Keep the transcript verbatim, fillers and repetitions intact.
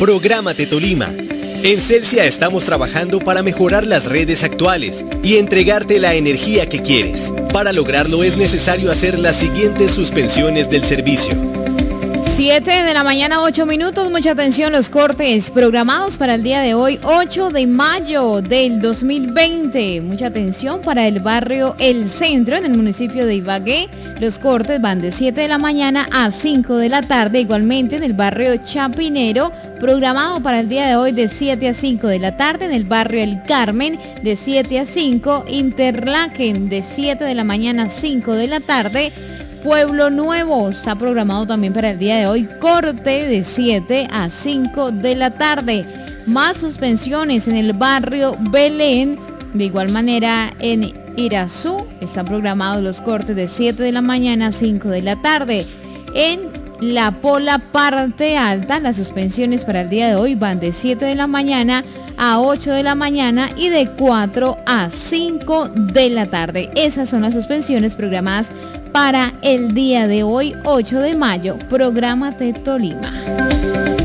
Prográmate Tolima. En Celsia estamos trabajando para mejorar las redes actuales y entregarte la energía que quieres. Para lograrlo es necesario hacer las siguientes suspensiones del servicio. siete de la mañana, ocho minutos. Mucha atención, los cortes programados para el día de hoy, ocho de mayo del dos mil veinte. Mucha atención para el barrio El Centro, en el municipio de Ibagué. Los cortes van de siete de la mañana a cinco de la tarde. Igualmente en el barrio Chapinero, programado para el día de hoy de siete a cinco de la tarde. En el barrio El Carmen, de siete a cinco. Interlaken, de siete de la mañana a cinco de la tarde. Pueblo Nuevo está programado también para el día de hoy, corte de siete a cinco de la tarde. Más suspensiones en el barrio Belén. De igual manera en Irazú están programados los cortes de siete de la mañana a cinco de la tarde. En La Pola Parte Alta, las suspensiones para el día de hoy van de siete de la mañana a ocho de la mañana y de cuatro a cinco de la tarde. Esas son las suspensiones programadas para el día de hoy, ocho de mayo. Prográmate Tolima.